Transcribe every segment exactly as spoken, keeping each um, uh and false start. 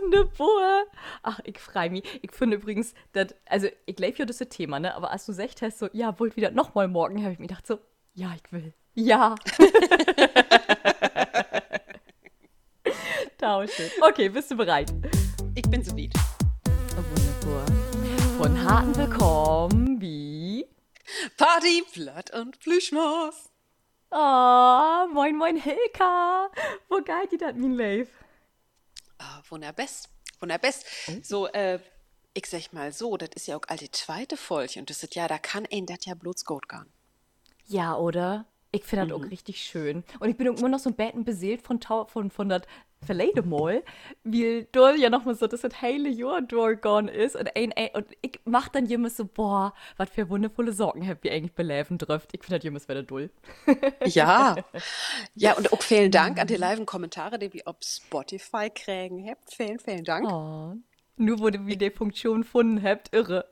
wunderbar. Ach, ich freue mich. Ich finde übrigens, dass, also ich glaube ja, das ist ein Thema, ne? Aber als du gesagt hast, so, ja, wollt wieder nochmal morgen, habe ich mir gedacht so, ja, ich will. Ja. Tauschen. Okay, bist du bereit? Ich bin so weit. Wunderbar. Von harten Willkommen, wie? Party, Platt und Plüschmaus. Oh, moin, moin, Hilka. Wo geht die das, mein Leif? Ah, wunderbest, wunderbest. So, äh, ich sag mal so, das ist ja auch all die zweite Folge und das ist ja, da kann ein das ja bloß gut gehen. Ja, oder? Ich finde das auch richtig schön. Und ich bin auch immer noch so ein Betten beseelt von, Tau- von, von das verlede Mal, weil da ja nochmal so, dass das heile Jahr durchgegangen ist. Und, ein, ein, und ich mach dann jemals so, boah, was für wundervolle Sorgen hab ich eigentlich beleben dürft. Ich finde das jemals wieder dull. Ja, ja, und auch vielen Dank an die liven Kommentare, die wir auf Spotify kriegen habt. Vielen, vielen Dank. Oh, nur wo du wieder die Funktion gefunden habt, irre.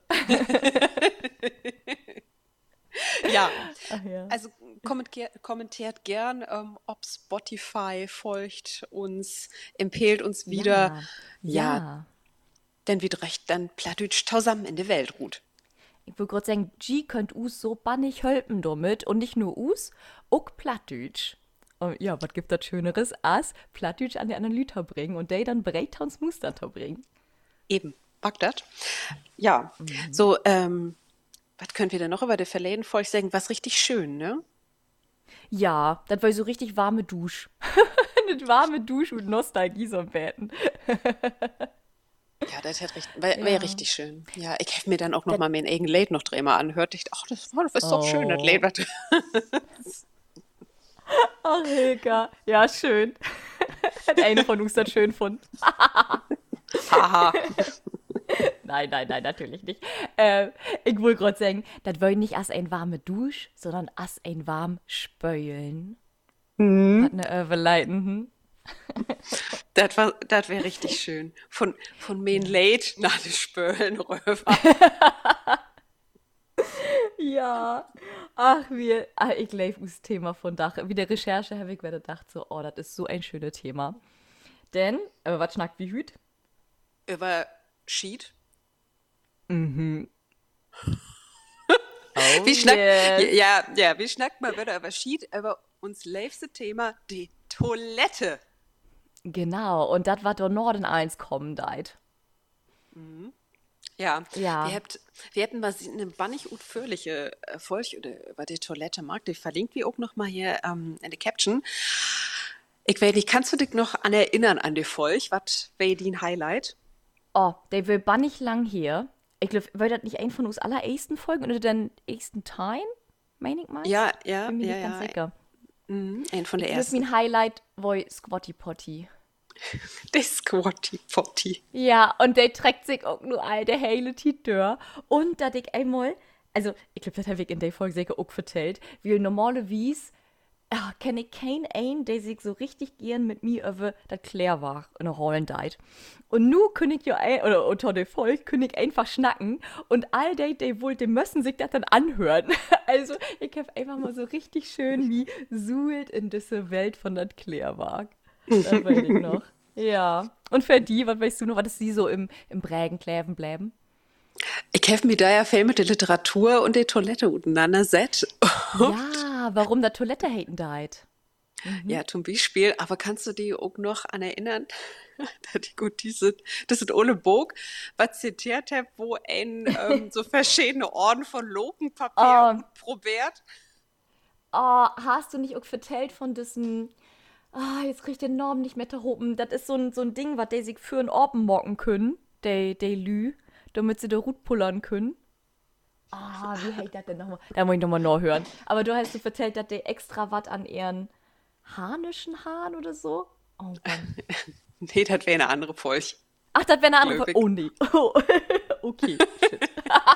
Ja, Ach ja. also kommentiert, kommentiert gern, ähm, ob Spotify folgt uns, empfiehlt uns wieder. Ja, Ja, ja. denn wie recht dann Plattdeutsch zusammen in der Welt ruht. Ich will gerade sagen, G könnt us so bannig helfen damit. Und nicht nur us, auch Plattdeutsch. Und ja, was gibt das Schöneres, als Plattdeutsch an die anderen Lüter bringen und die dann Breitons Muster bringen. Eben, Bagdad. Ja, so, ähm, was können wir denn noch über die verleden Volk sagen? Was richtig schön, ne? Ja, das war so richtig warme Dusch. Eine warme Dusch und Nostalgie so am Betten. Ja, das wäre wär Ja. richtig schön. Ja, ich habe mir dann auch noch Das- mal mein eigen Lied noch dreimal anhört. Ich dachte, ach, das, war, das ist doch schön, das Oh. Lied. was- Ach, Hilka. Ja, schön. Hat eine von uns das schön fand. Haha. Nein, nein, nein, natürlich nicht. Äh, ich will gerade sagen, das war nicht als ein warme Dusch, sondern als ein warm Spölen. Hat eine Überleiten. Das war, das wäre richtig schön. Von, von mein Lied nach den Spölen rüber. Ja. Ach, wir. Ah, ich liebe das Thema von Dach. Wie der Recherche habe ich mir gedacht, so, oh, das ist so ein schönes Thema. Denn, aber was schnackt wie Hüt? Über Schied. Oh, Wie schnack, yes. ja, ja, wie schnackt mal wieder über Schied, über uns liebste Thema, die Toilette. Genau, und das war der Norden eins kommen deit. Ja, Ja. wir, habt, wir hätten mal sie- eine bannig utführliche äh, Folge über, über die Toilette mag, die verlinkt wir auch noch mal hier ähm, in der Caption. Ich weiß nicht, kannst du dich noch an erinnern an die Folge? Was wäre dein Highlight? Oh, der will bannig lang hier. Ich glaube, war das nicht ein von uns allerersten Folgen oder den ersten Time? Meine ich mal? Ja, ja, Bin mir ja, nicht ganz ja. sicher. Mhm, ein von der Ich glaube, ersten. mein Highlight war Squatty Potty. Der Squatty Potty. Ja, und der trägt sich auch nur all der hele Titör. Und da ich einmal, also ich glaube, das habe ich in der Folge sicher auch vertellt, wie normalerweise ah, kenne ich keinen einen, der sich so richtig gern mit mir über das Klär war in der Hallen deit. Und nu können ich ja, ein, oder unter der Folge, können ich einfach schnacken und all die, die wohl, die müssen sich das dann anhören. Also, ich habe einfach mal so richtig schön wie suhlt in diese Welt von das Klär war. Das weiß ich noch. Ja. Und für die, was weißt du noch, was ist sie so im, im Prägen kläven bleiben? Ich habe mir da ja viel mit der Literatur und der Toilette auseinandersetzt. Ja, warum da Toilette haten deit? Ja, zum Beispiel, aber kannst du dich auch noch an erinnern, dass ich gut diese, das ist Ole Bog, was zitiert hat, wo ein ähm, so verschiedene Orden von Lokenpapier Oh. probiert? Oh, hast du nicht auch vertellt von diesem, ah, jetzt krieg ich den Namen nicht mehr hopen. Das ist so ein, so ein Ding, was die sich für einen Orben mocken können, die, die Lü, damit sie da Rut pullern können. Ah, wie heißt das denn nochmal? Da muss ich nochmal nachhören. Aber du hast du vertellt, dass die extra was an ihren harnischen Haaren oder so? Oh Mann. Nee, das wäre eine andere Folge. Ach, das wäre eine andere Glöwig. Folge. Oh nee. Oh, okay. Shit.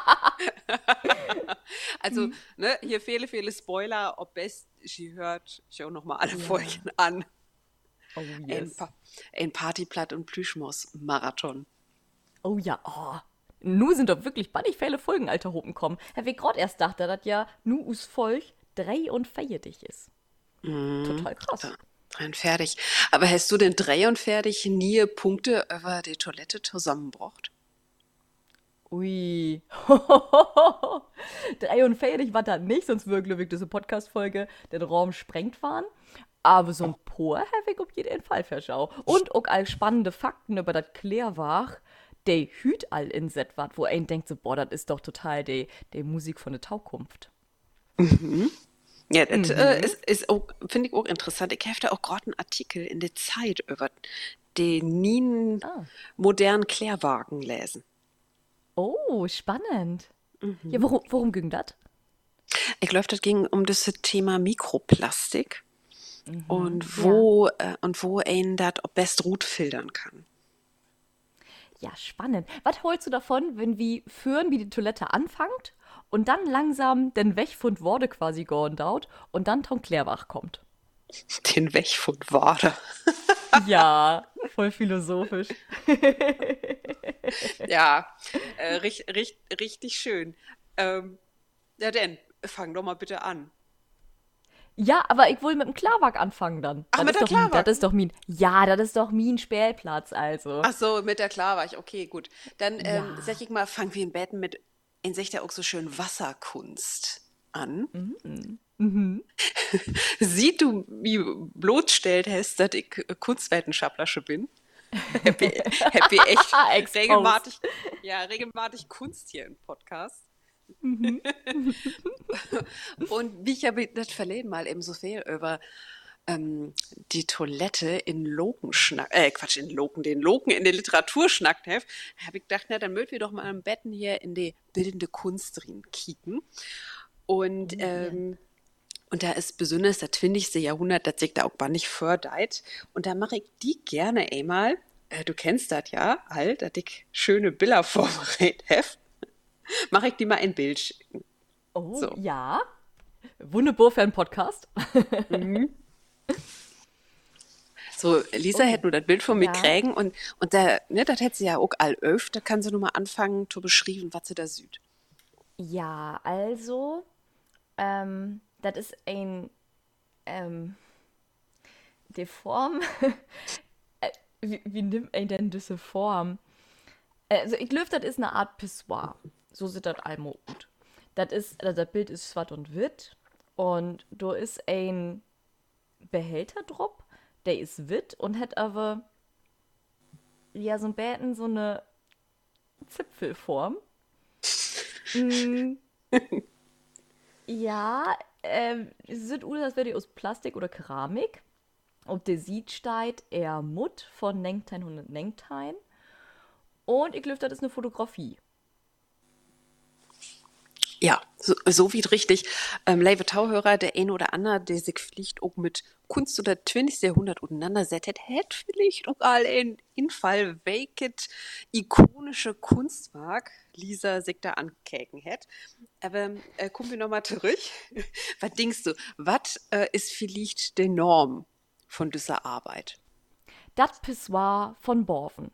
Also, ne, hier viele, viele Spoiler, ob best, sie hört schon noch mal alle Folgen an. Oh Ein, yes. pa ein Partyplatt und Plüschmaus-Marathon. Oh ja, oh. Nu sind doch wirklich bannig viele Folgen, alter Hopen kommen. Herr wie grad erst dachte, dass ja nu us Volk drei und feiertig ist. Total krass. Drei und fertig. Aber hast du denn drei und fertig nie Punkte über die Toilette zusammengebracht? Ui. Drei und fertig war das nicht, sonst würde, glaube ich, diese Podcast-Folge den Raum sprengt waren. Aber so ein Por habe ich auf jeden Fall verschau. Und auch all spannende Fakten über das Klärwach, der hüt all in set wat, wo ein denkt so, boah, das ist doch total die, die Musik von der Taukunft. Ja, das äh, ist, ist auch, finde ich auch interessant. Ich habe da auch gerade einen Artikel in der Zeit über den nie Ah. modernen Klärwagen lesen. Oh, spannend. Ja, worum, worum ging das? Ich glaube, das ging um das Thema Mikroplastik und wo äh, und wo einen das am best gut filtern kann. Ja, spannend. Was holst du davon, wenn wir führen, wie die Toilette anfängt und dann langsam den Weg von Worte quasi gehen dauert und dann Tom Klärwach kommt? Den Weg von Wade. Ja, voll philosophisch. Ja, äh, richt, richt, richtig schön. Ähm, ja, denn, fang doch mal bitte an. Ja, aber ich will mit dem Klärwach anfangen dann. Ach, Das mit ist der doch mein, Klärwach? das ist doch mein, ja, das ist doch mein Spielplatz, also. Ach so, mit der Klarweich, okay, gut. Dann ähm, Ja. sag ich mal, fangen wir in Betten mit, in sich ja auch so schön Wasserkunst an. Sieh du, wie bloßstellt hast, dass ich äh, Kunstwissenschaftlerische bin. Hab ich, hab ich echt Exposed. regelmäßig, ja, regelmäßig Kunst hier im Podcast. Und wie ich habe das verleden mal eben so viel über ähm, die Toilette in Loken schnack, äh, Quatsch, in Loken, den Loken in der Literatur schnackt habe, habe ich gedacht, na, dann möchten wir doch mal am Betten hier in die bildende Kunst drin kicken. Und, ähm, und da ist besonders das zwanzigste. Jahrhundert, das sich da auch gar nicht fördert. Und da mache ich die gerne einmal, äh, du kennst das ja, halt, dass ich schöne Bilder vorbereitet habe, mache ich die mal ein Bild schicken. Oh, So. ja. Wunderbar für einen Podcast. So, Lisa hätte nur das Bild von mir Ja. kriegen und, und da, ne, das hätte sie ja auch all öf, da kann sie nur mal anfangen zu beschreiben, was sie da sieht. Ja, also, ähm, das ist ein, ähm, die Form, äh, wie, wie nimmt ein denn diese Form? Also, ich glaube, das ist eine Art Pissoir. So sieht das einmal gut. Das ist, also das Bild ist schwarz und wit und da ist ein Behälter drauf, der ist wit und hat aber, ja, so ein Bäten, so eine Zipfelform. Mm, ja, ähm, es sieht aus, als wäre die aus Plastik oder Keramik. Und der sieht steht eher Mut von Nengtein und Nengtein. Und ich glaube, das ist eine Fotografie. Ja, so, so wie richtig. Ähm, liebe Tauhörer, der eine oder andere, der sich vielleicht auch mit Kunst oder zwanzigsten. Jahrhundert auseinandersetzt, hätte vielleicht auch all ein Infall, welches ikonische Kunstwerk Lisa sich da ankäken hätte. Aber äh, kommen wir nochmal zurück. Was denkst du, was äh, ist vielleicht die Norm von dieser Arbeit? Das Pissoir von Borven.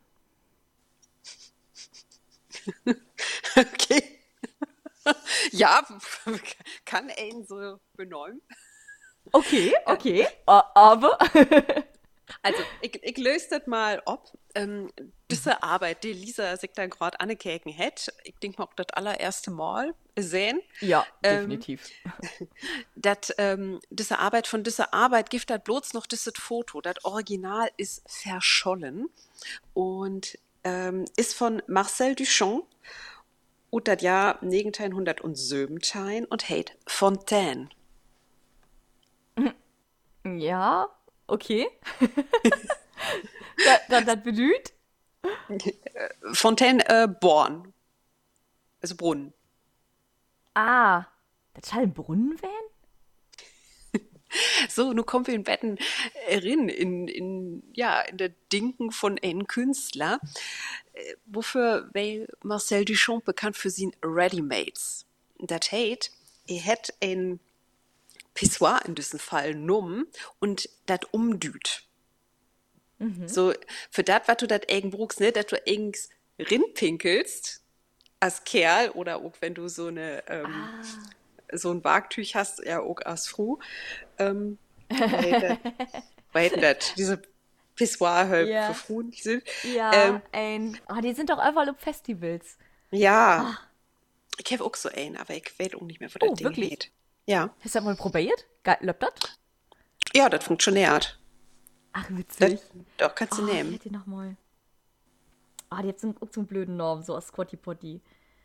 Okay. Ja, kann einen so benehmen. Okay, okay, a- aber. Also, ich, ich löse das mal ab. Ähm, diese Arbeit, die Lisa sich da gerade angekeken hat, ich denke mal auch das allererste Mal sehen, Ja, ähm, definitiv. dass ähm, diese Arbeit von dieser Arbeit gibt das bloß noch dieses Foto. Das Original ist verschollen und ähm, ist von Marcel Duchamp und das Jahr neunzehnhundertsiebzehn und heißt Fontaine. Ja, okay. das, das, das blüht. Fontaine äh, Born, also Brunnen. Ah, das soll ein Brunnen werden? So, nun kommen wir in Betten rein, in, in, ja, in der Dinken von einem Künstler. Äh, Wofür weil Marcel Duchamp bekannt für seine Ready-Mates. Das heißt, er hat ein Pissoir in diesem Fall genommen und das umdüht. So, für das, was du das irgend brauchst, ne, dass du irgends rinpinkelst, als Kerl oder auch wenn du so eine, ähm, so ein Wagtüch hast, ja auch als Frau, ähm, weil, das, weil das, diese Pissoir halt Ja. verfroren sind. Ja, Ähm, ein. Ah, die sind doch überall auf Festivals. ja, Ah, ich habe auch so einen, aber ich weiß auch nicht mehr, wo das oh, Ding wirklich? geht. Ja, Hast du das mal probiert? Geil, läuft das? ja, das funktioniert. Ach, Das, witzig. doch, kannst du Ah, wie nehmen. hat die nochmal? Ah, die hat so, einen- auch so einen blöden Namen, so aus Squatty Potty.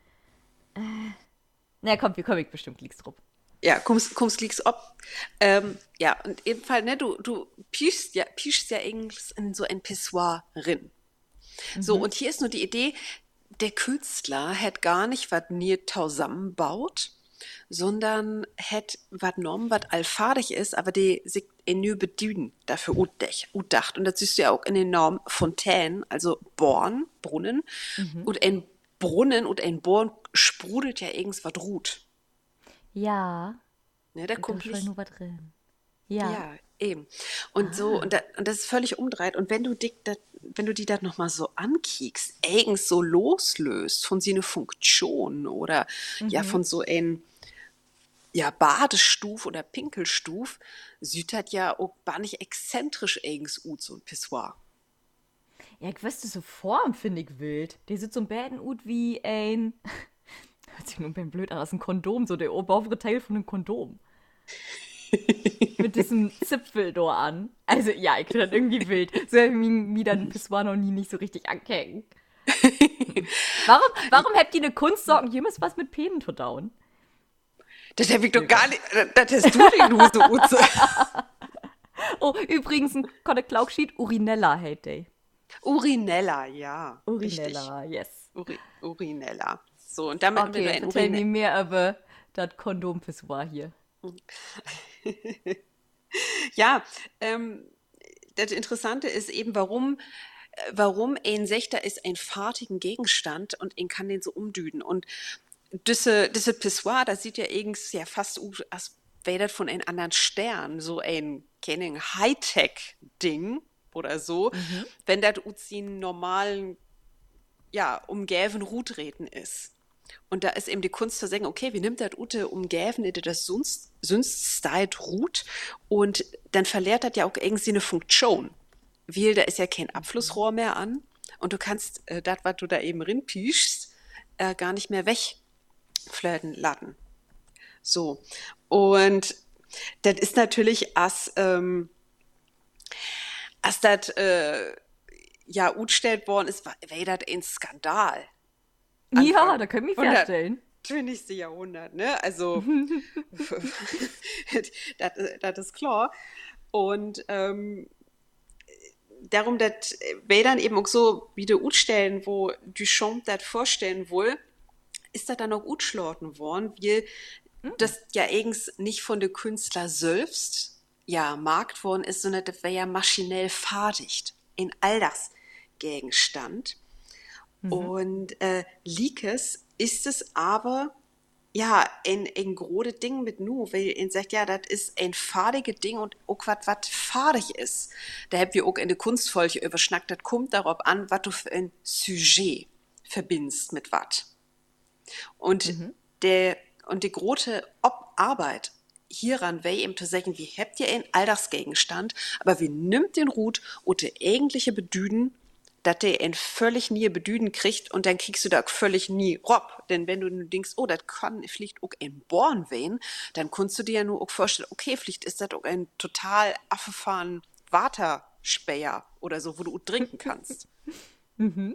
Na komm, wir kommen bestimmt Klicks drauf. Ja, kommst, kommst liegst ob. Ähm, ja, und ebenfalls, ne, du, du pischst ja, pischst ja irgendwas in so ein Pissoir rin. So, Mhm. und hier ist nur die Idee, der Künstler hat gar nicht was nie zusammenbaut, sondern hat was genommen, was allfadig ist, aber die sich in nö bedüden dafür utdech, utdacht. Und das siehst du ja auch in den Normen Fontänen, also Born, Brunnen. Mhm. Und ein Brunnen und ein Born sprudelt ja irgendwas ruht. Ja, Ne, da da kommt ist schon Licht. nur was drin. Ja. Ja, eben. Und so, und, Ah. da, und das ist völlig umdreht. Und wenn du dich dat, wenn du die dann nochmal so ankiekst, eigens so loslöst von so einer Funktion oder ja Mhm. von so ein ja, Badestuf oder Pinkelstuf, sieht das ja auch gar nicht exzentrisch eigens ut, so ein Pissoir. Ja, ich wüsste so Form, finde ich wild. Der sieht so ein Bäden ut wie ein. Hört sich nur ein bisschen blöd an, aus ein Kondom, so der obere Teil von einem Kondom. Mit diesem Zipfel da an. Also, ja, ich finde das irgendwie wild. So habe ich mir, mir dann ein Pissoir noch nie nicht so richtig angehängt. Warum, warum habt ihr eine Kunstsorgen? Hier muss was mit Penen zu down. Das hab ich doch gar Egal. nicht, das hast du den nur so Utze. Oh, übrigens ein Konneklaugschied, Urinella heißt der. Urinella, ja, richtig. Urinella, yes. Uri, Urinella. So, und damit, wenn du Okay, ein erzähl Urinella. mir mehr über das Kondom-Pissoir hier. Ja, ähm, das Interessante ist eben, warum, äh, warum ein Sechter ist ein fartigen Gegenstand und ihn kann den so umdüden. Und diese, diese Pissoir, das sieht ja irgendwie ja fast aus, als wäre das von einem anderen Stern, so ein, keine Ahnung, Hightech-Ding oder so, Mhm. wenn das aus den normalen, ja, umgäven Rutreden ist. Und da ist eben die Kunst zu sagen, okay, wie nimmt das Ute umgäven, in das sonst, sonst stylt ruht und dann verliert das ja auch irgendwie eine Funktion. Weil da ist ja kein Abflussrohr mehr an und du kannst äh, das, was du da eben rinpischst, äh, gar nicht mehr wegflirten lassen. So. Und das ist natürlich, als, ähm, als das äh, ja utstellt worden ist, war war das ein Skandal. Ja, Anfang da können wir mich hundert vorstellen. zwanzigsten Jahrhundert, ne? Also, das, das ist klar. Und ähm, darum, das wäre dann eben auch so, wie die Utstellen, wo Duchamp das vorstellen will, ist das dann auch utschlorten worden, weil Mhm. das ja eigens nicht von den Künstler selbst ja markt worden ist, sondern das wäre ja maschinell fertigt in Alltagsgegenstand. Mhm. Und äh, Likes ist es aber ja ein, ein großes Ding mit nu, weil er sagt, ja, das ist ein fardiges Ding und auch was, was fadig ist. Da habt wir auch in der Kunstfolge überschnackt, das kommt darauf an, was du für ein Sujet verbindest mit was. Und Mhm. der und die große Ob Arbeit hieran wäre eben zu sagen, wie habt ihr einen Alltagsgegenstand, aber wie nimmt den Rut und der eigentliche Bedüden, dass der einen völlig nie Bedüden kriegt und dann kriegst du da völlig nie Rob. Denn wenn du nur denkst, oh, das kann vielleicht auch ein Born wehen, dann kannst du dir ja nur auch vorstellen, okay, vielleicht ist das auch ein total affefahren Waterspäher oder so, wo du auch trinken kannst. Mhm.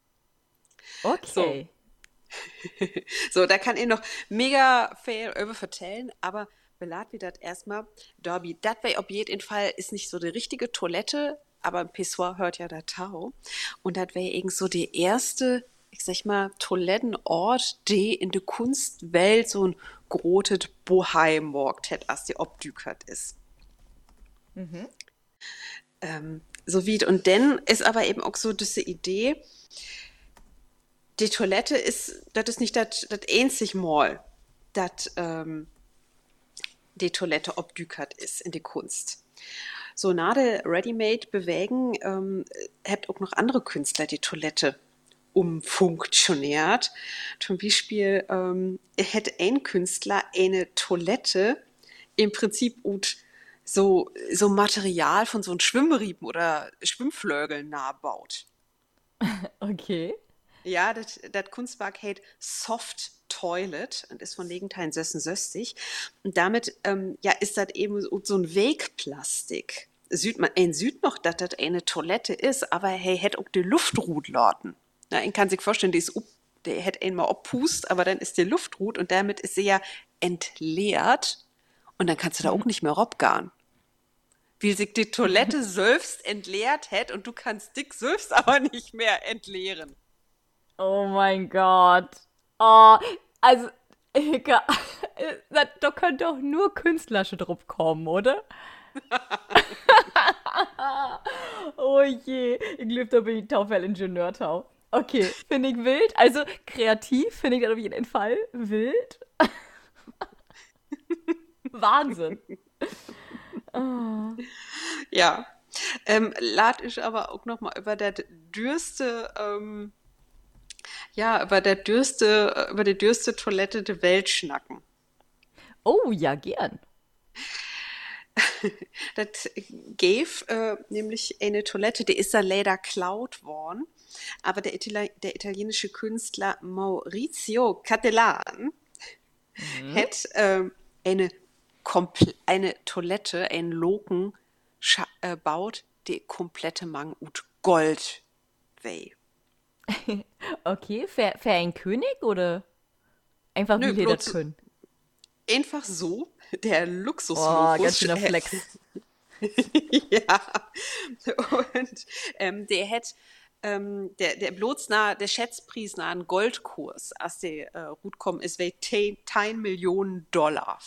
So. Okay. So, da kann ich noch mega viel über vertellen, aber belad wie das erstmal. Derby, das wäre auf jeden Fall, ist nicht so die richtige Toilette, aber ein Pissoir hört ja da Tau. Und das wäre irgend so die erste, ich sag mal, Toilettenort, die in der Kunstwelt so ein grotes Boheim morgt hat, als die obdükert ist. Mhm. Ähm, so wie, und dann ist aber eben auch so diese Idee, die Toilette ist, das ist nicht das das einzig Mal, das ähm, die Toilette obdükert ist in die Kunst. So nach der Ready-Made bewegen ähm, habt auch noch andere Künstler die Toilette umfunktioniert. Zum Beispiel ähm, hätte ein Künstler eine Toilette im Prinzip ut so, so Material von so einem Schwimmriemen oder Schwimmflögeln nachbaut. Okay. Ja, das das Kunstwerk heißt Soft Toilet und ist von Legentheim sechsundsechzig. Und damit ähm, ja, ist das eben so, so ein Wegplastik. Sieht man, ein sieht noch, dass das eine Toilette ist, aber hey, hätte auch die Luftrut lauten. Na, man kann sich vorstellen, die ist up, der hätte einmal abpust, aber dann ist die Luftrut und damit ist sie ja entleert und dann kannst du da auch nicht mehr robgaren. Wie sich die Toilette selbst entleert hätte und du kannst dich selbst aber nicht mehr entleeren. Oh mein Gott. Oh, also, egal. Da, da können doch nur Künstlerische drauf kommen, oder? Oh je. Ich glaube, da bin ich Taufel Ingenieurtau. Okay, finde ich wild. Also kreativ finde ich das auf jeden Fall wild. Wahnsinn. Ja. Ähm, lad ich aber auch noch mal über der dürste, ähm, ja, über der dürste, über die dürste Toilette der Welt schnacken. Oh ja, gern. Das gave äh, nämlich eine Toilette, die ist da leider klaut worden. Aber der, Itali der italienische Künstler Maurizio Cattelan hat ähm, eine, Kompl eine Toilette, einen Loken scha- äh, baut, die komplette Mang ut Gold weh. Okay, für, für einen König oder einfach wie Nö, ihr das bloß können? einfach so, der Oh, ganz Luxuslokus. schöner äh, Flex. Ja, und ähm, der hat ähm, der, der bloß nah, der Schätzpris nach einem Goldkurs, als der äh, Rut kommen ist, wäre zehn Millionen Dollar.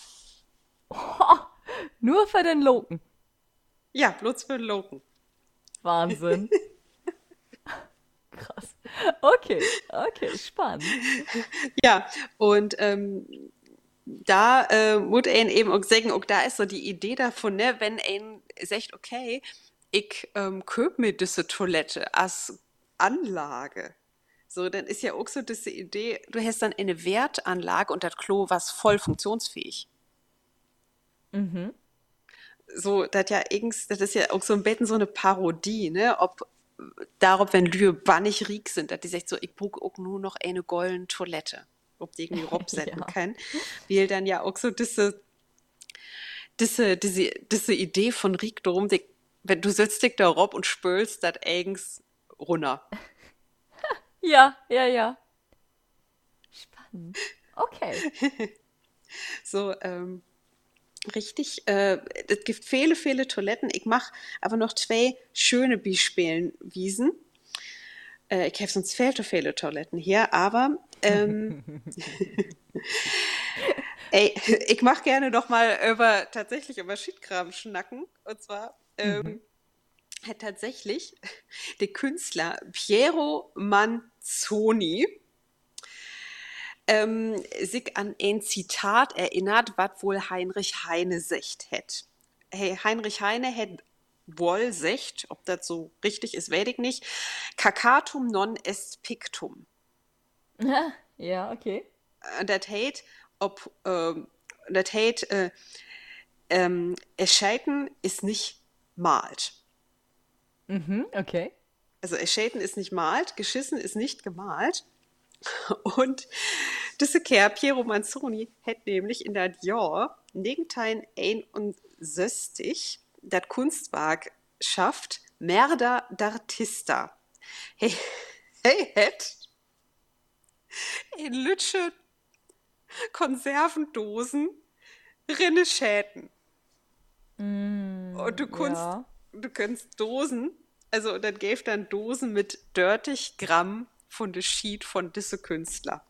Nur für den Loken. Ja, bloß für den Loken. Wahnsinn. Krass. Okay, okay, spannend. Ja, und ähm, da äh, muss ein eben auch sagen, auch da ist so die Idee davon, ne, wenn ein sagt, okay, ich ähm, köp mir diese Toilette als Anlage. So, dann ist ja auch so diese Idee, du hast dann eine Wertanlage und das Klo was voll funktionsfähig. Mhm. So, das ja irgends, das ist ja auch so ein bisschen so eine Parodie, ne, ob darauf, wenn Lüe bannig riek sind, dass die sagt so, ich brauche auch nur noch eine goldene Toilette, ob die irgendwie robsetten Ja. kann. Weil dann ja auch so diese, diese, diese, diese Idee von Riek darum, die, wenn du sitzt dich da rob und spülst das eigens runter. Ja, ja, ja. Spannend. Okay. So, ähm, richtig, äh, es gibt viele, viele Toiletten. Ich mache aber noch zwei schöne Beispielen wiesen. Äh, ich habe sonst viel zu viele Toiletten hier, aber ähm, ey, ich mache gerne noch mal über tatsächlich über Schiedkram schnacken. Und zwar ähm, hat tatsächlich der Künstler Piero Manzoni ähm, sich an ein Zitat erinnert, was wohl Heinrich Heine secht hätt. Hey, Heinrich Heine hätt wohl secht, ob das so richtig ist, weiß ich nicht. Cacatum non est pictum. Ja, okay. Äh, Das heißt, ob ähm, das heißt, äh, ähm, Erscheiten ist nicht malt. Mhm, okay. Also Erscheiten ist nicht malt, geschissen ist nicht gemalt. Und diese Kerl, Piero Manzoni, hat nämlich in das Jahr neunzehnhunderteinundsechzig das Kunstwerk schafft, Merda d'Artista. Hey, hey, hat in Lütsche Konservendosen rinne Schäden. Und du kannst, Ja. du kannst Dosen, also dann gäbe dann Dosen mit dreißig Gramm von der Sheet von diese Künstler.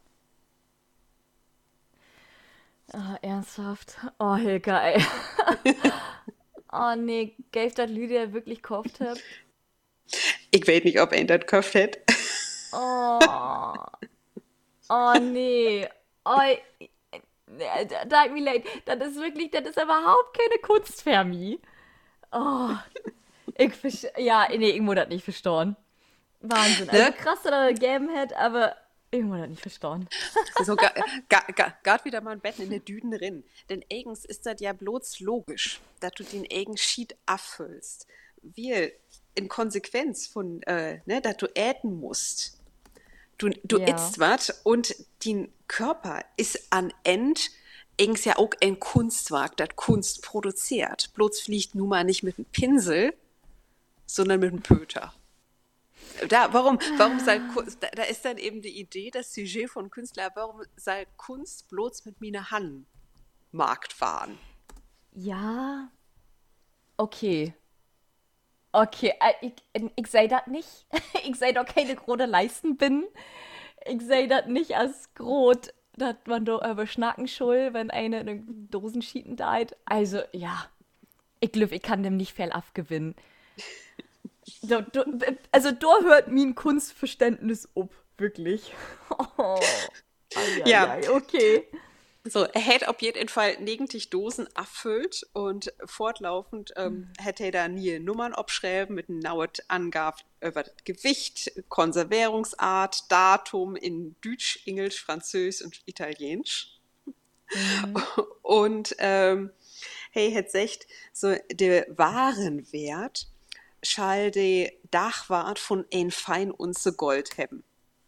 Ah, ernsthaft. Oh, Hilka, ey. Oh nee, gave das Lydia wirklich gekauft hab? Ich weiß nicht, ob er ihn das gekauft hat. Oh. Oh nee. Oh, da, da mir leid. Das ist wirklich, das ist überhaupt keine Kunst für mich. Oh, ich verstehe. Ja, nee, ich muss das nicht verstehen. Wahnsinn. Also Ne? krass, dass er das gegeben hat, aber Ich muss das nicht verstehen. So, ga, ga, ga, Gart wieder mal ein Bett in der Düden drin. Denn eigens ist das ja bloß logisch, dass du den eigen Schied abfüllst. Wir in Konsequenz von, äh, ne, dass du äten musst. Du, du Ja. isst was und dein Körper ist an End eigens ja auch ein Kunstwerk, das Kunst produziert. Bloß fliegt nun mal nicht mit einem Pinsel, sondern mit einem Pöter. Da, warum, warum soll Kunst, da, da ist dann eben die Idee, das Sujet von Künstler, warum soll Kunst bloß mit mir Hand Markt fahren? Ja, okay. Okay, äh, ich, ich sei das nicht. Ich sei doch keine große Leisten bin. Ich sei das nicht als groß, dass man da überschnacken soll, wenn eine in den Dosenschieten deit. Also, ja, ich glaube, ich kann dem nicht viel abgewinnen. Du, du, also, da hört mein Kunstverständnis ab, wirklich. Oh, ai, ai, Ja, ai, okay. so, er hätte auf jeden Fall negentig Dosen erfüllt und fortlaufend ähm, hätte er da nie Nummern abschreiben mit einem Nauet Angabe über das Gewicht, Konservierungsart, Datum in Deutsch, Englisch, Französisch und Italienisch. Mhm. Und ähm, hey, hätte gesagt, so der Warenwert schall de Dachwart von ein fein Unze Gold haben.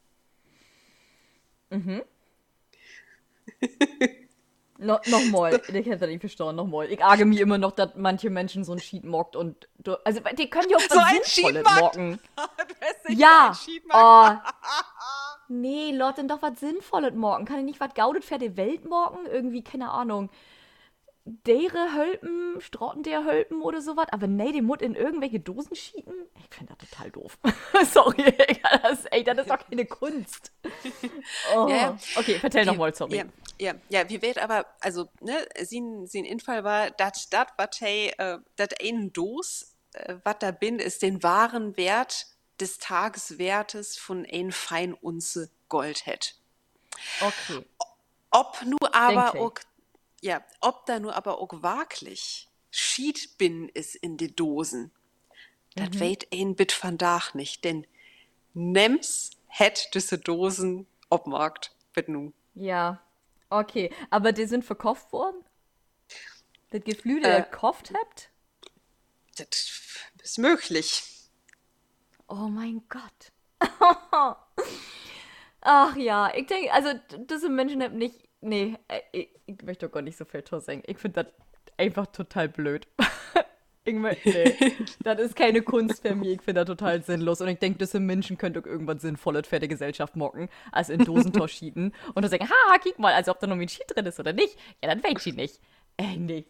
No, nochmal, ich hätte das nicht verstanden, nochmal. Ich arge mich immer noch, dass manche Menschen so einen Sheet mockt und du, also die können ja auch So was ein Sinnvolles Sheetmarkt. mocken. Du hast nicht so Ja, ein Sheetmarkt. oh, nee, Leute, dann doch was Sinnvolles morgen. Kann ich nicht was Gaudet für die Welt morgen? Irgendwie, keine Ahnung. Dere Hölpen, Strotten der Hölpen oder sowas. Aber nee, die Mut in irgendwelche Dosen schieten? Ich finde das total doof. Sorry, das, ey, das ist doch keine Kunst. Oh. Ja, ja. Okay, vertell Die, nochmal, sorry. ja, ja, ja, wie wird aber, also, ne, sein, sein Infall war, dass das, was hey, äh, das ein Dos, äh, was da bin, ist den wahren Wert des Tageswertes von ein fein Unze Gold hätt. Okay, Ob nu aber denke auch, ja, ob da nur aber auch wirklich Schied bin ist in die Dosen, das weet ein Bit van Dach nicht, denn Nems hätt diese Dosen obmarkt, bet nu. ja. Okay, aber die sind verkauft worden? Das Geflügel, Äh, der gekauft habt? Das ist möglich. Oh mein Gott. Ach ja, ich denke, also d- diese Menschen haben nicht. Nee, äh, ich, ich möchte doch gar nicht so viel zu sagen. Ich finde das einfach total blöd. Ich möchte, nee, das ist keine Kunst für mich. Ich finde das total sinnlos. Und ich denke, diese Menschen können doch irgendwann Sinnvolles für die Gesellschaft mocken, als in Dosentor schieten. Und dann sagen, haha, guck mal, also ob da noch ein Schied drin ist oder nicht. Ja, dann weiß ich nicht. Äh, nee.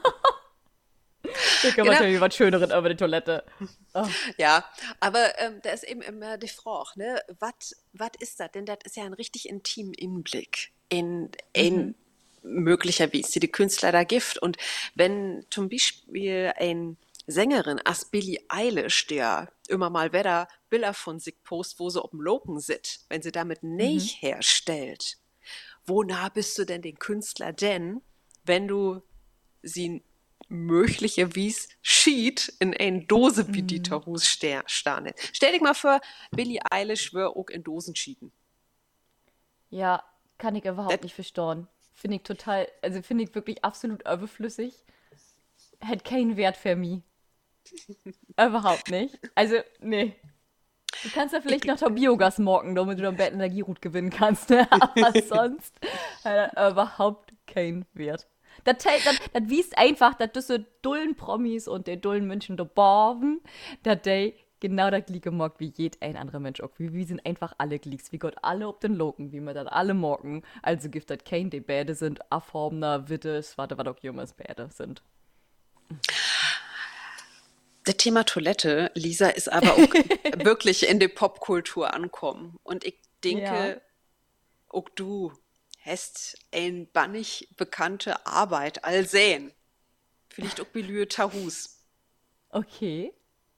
Ich kann Genau. natürlich was Schöneres über die Toilette. Oh. Ja, aber ähm, da ist eben immer die Frage, ne, was ist das? Denn das ist ja ein richtig intimen Inblick in, in möglicherweise die Künstler da Gift. Und wenn zum Beispiel ein Sängerin als Billie Eilish, der immer mal wieder Bilder von sich post, wo sie auf dem Loken sitzt, wenn sie damit nicht herstellt, wo nah bist du denn den Künstler denn, wenn du sie möglicherweise Schied in eine Dose Mhm. Pediterhus starnet. Stell dich mal vor, Billie Eilish wär auch in Dosen schieden. Ja, kann ich überhaupt Das, nicht verstehen. Finde ich total, also finde ich wirklich absolut überflüssig. Hat keinen Wert für mich. Überhaupt nicht. Also, nee. Du kannst ja vielleicht ich, noch der Biogas morgen, damit du dann bald Energie gut gewinnen kannst, ne? Aber sonst hat er überhaupt keinen Wert. Das, tell- das, das wiest einfach, dass diese dullen Promis und die dullen Menschen da borben, dass die genau das gleiche mag wie jeder ein anderer Mensch auch. Wir, wir sind einfach alle gleichs, wie Gott alle ob den Loken, wie wir das alle morgen. Also gibt das kein, die Bäde sind, Afformner, Wittes, warte, was auch jemals Bäde sind. das Thema Toilette, Lisa, ist aber auch wirklich in die Popkultur ankommen. Und ich Ja, denke, auch du hast eine bannig bekannte Arbeit all sehen. Vielleicht auch Billie Tahus. okay.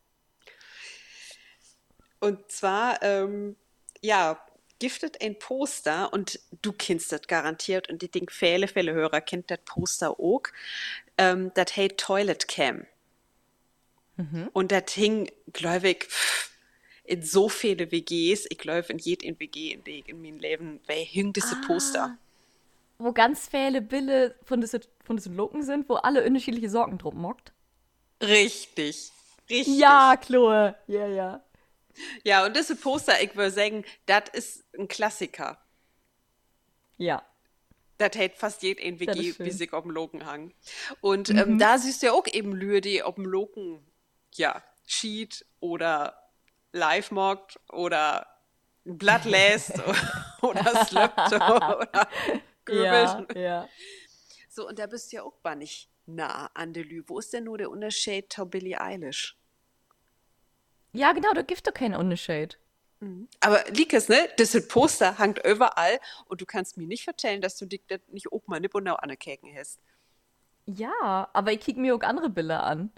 Und zwar, ähm, ja, giftet ein Poster und du kennst das garantiert und ich denke, viele, viele Hörer kennt das Poster auch. Ähm, das heißt Toilet Cam. Und das hing, glaube ich, pff, in so viele W Gs, ich glaube in jedem W G, in dem ich in meinem Leben, wer hing diese Poster. Wo ganz viele Bilder von diesen, von diesen Locken sind, wo alle unterschiedliche Sorgen drum mockt. Richtig, richtig. Ja, Chloe. Ja, ja. Ja, und diese Poster, ich würde sagen, das ist ein Klassiker. Ja. Das hält fast jeder in W Das G, ist schön. wie sich auf dem Loken hang. Und ähm, da siehst du ja auch eben Lühe, die auf dem Loken, ja, Sheet oder live mockt oder ein Blatt lässt oder slöppt oder Ja, göbelt. ja. So, und da bist du ja auch gar nicht nah an der Lü. Wo ist denn nur der Unterschied zu Billie Eilish? Ja, genau, da gibt doch keinen Unterschied. Aber Likes, ne? Das Poster hangt überall und du kannst mir nicht erzählen, dass du dich das nicht auch mal nicht genau anerkennen hast. Ja, aber ich kick mir auch andere Bilder an.